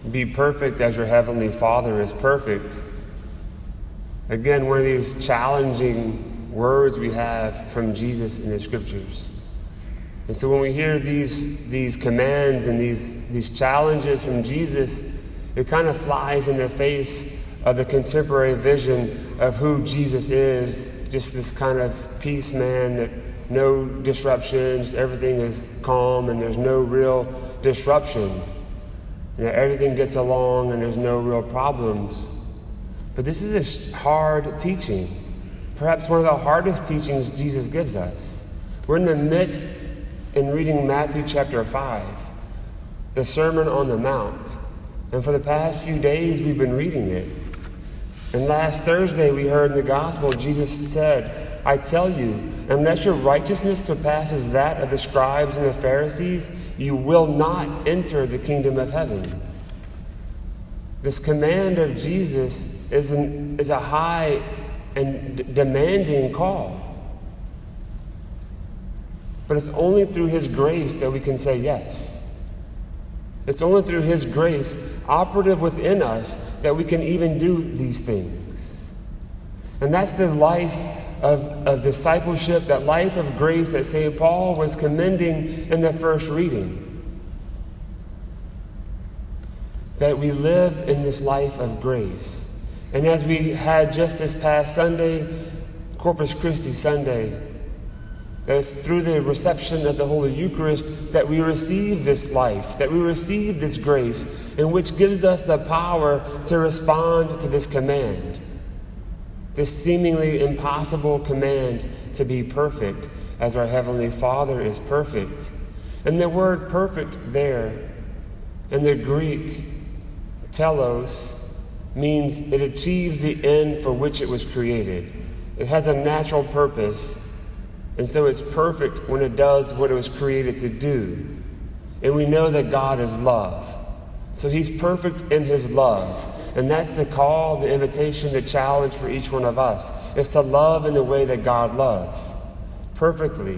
Be perfect as your heavenly Father is perfect. Again, one of these challenging words we have from Jesus in the Scriptures. And so when we hear these commands and these challenges from Jesus, it kind of flies in the face of the contemporary vision of who Jesus is, just this kind of peace man, that no disruptions, everything is calm and there's no real disruption. And that everything gets along and there's no real problems. But this is a hard teaching, perhaps one of the hardest teachings Jesus gives us. We're in the midst in reading Matthew chapter 5, the Sermon on the Mount. And for the past few days, we've been reading it. And last Thursday, we heard in the gospel, Jesus said, I tell you, unless your righteousness surpasses that of the scribes and the Pharisees, you will not enter the kingdom of heaven. This command of Jesus is a high and demanding call. But it's only through His grace that we can say yes. It's only through His grace, operative within us, that we can even do these things. And that's the life of discipleship, that life of grace that St. Paul was commending in the first reading. That we live in this life of grace. And as we had just this past Sunday, Corpus Christi Sunday, that it's through the reception of the Holy Eucharist that we receive this life, that we receive this grace, and which gives us the power to respond to this command, this seemingly impossible command to be perfect as our Heavenly Father is perfect. And the word perfect there, in the Greek, telos, means it achieves the end for which it was created. It has a natural purpose. And so it's perfect when it does what it was created to do. And we know that God is love. So He's perfect in His love. And that's the call, the invitation, the challenge for each one of us. Is to love in the way that God loves. Perfectly.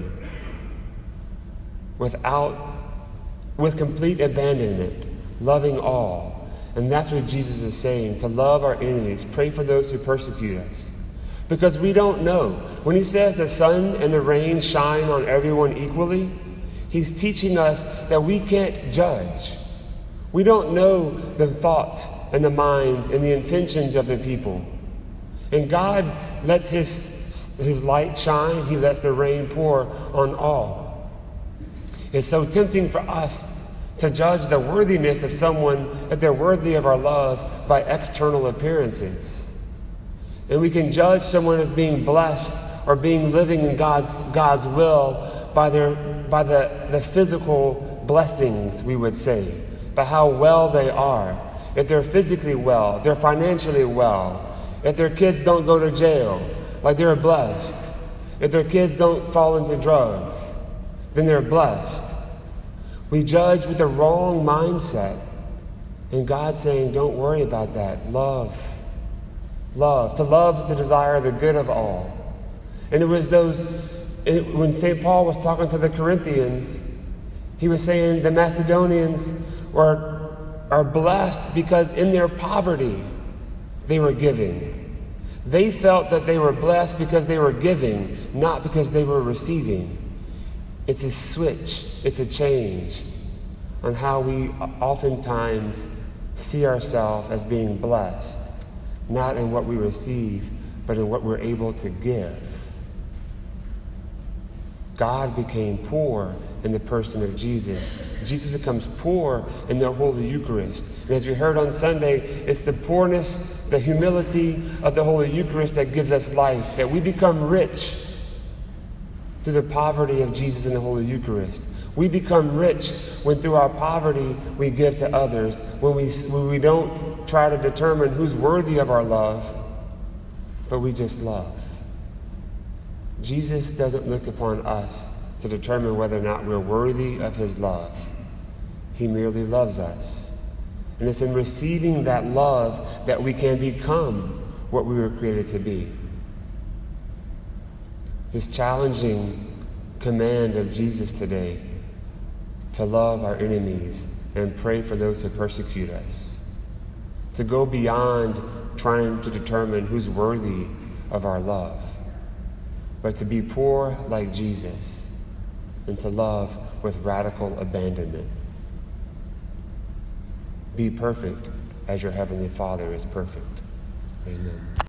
With complete abandonment. Loving all. And that's what Jesus is saying. To love our enemies. Pray for those who persecute us. Because we don't know. When He says the sun and the rain shine on everyone equally, He's teaching us that we can't judge. We don't know the thoughts and the minds and the intentions of the people. And God lets His light shine. He lets the rain pour on all. It's so tempting for us to judge the worthiness of someone, that they're worthy of our love, by external appearances. And we can judge someone as being blessed or living in God's will by the physical blessings, we would say, by how well they are. If they're physically well, if they're financially well, if their kids don't go to jail, like they're blessed. If their kids don't fall into drugs, then they're blessed. We judge with the wrong mindset. And God's saying, don't worry about that. Love. To love is to desire the good of all. And it was when St. Paul was talking to the Corinthians, he was saying the Macedonians are blessed because in their poverty they were giving. They felt that they were blessed because they were giving, not because they were receiving. It's a switch, it's a change on how we oftentimes see ourselves as being blessed. Not in what we receive, but in what we're able to give. God became poor in the person of Jesus. Jesus becomes poor in the Holy Eucharist. And as we heard on Sunday, it's the poorness, the humility of the Holy Eucharist that gives us life, that we become rich through the poverty of Jesus in the Holy Eucharist. We become rich when through our poverty we give to others, when we don't try to determine who's worthy of our love, but we just love. Jesus doesn't look upon us to determine whether or not we're worthy of His love. He merely loves us. And it's in receiving that love that we can become what we were created to be. This challenging command of Jesus today, to love our enemies and pray for those who persecute us. To go beyond trying to determine who's worthy of our love, but to be poor like Jesus and to love with radical abandonment. Be perfect as your Heavenly Father is perfect. Amen.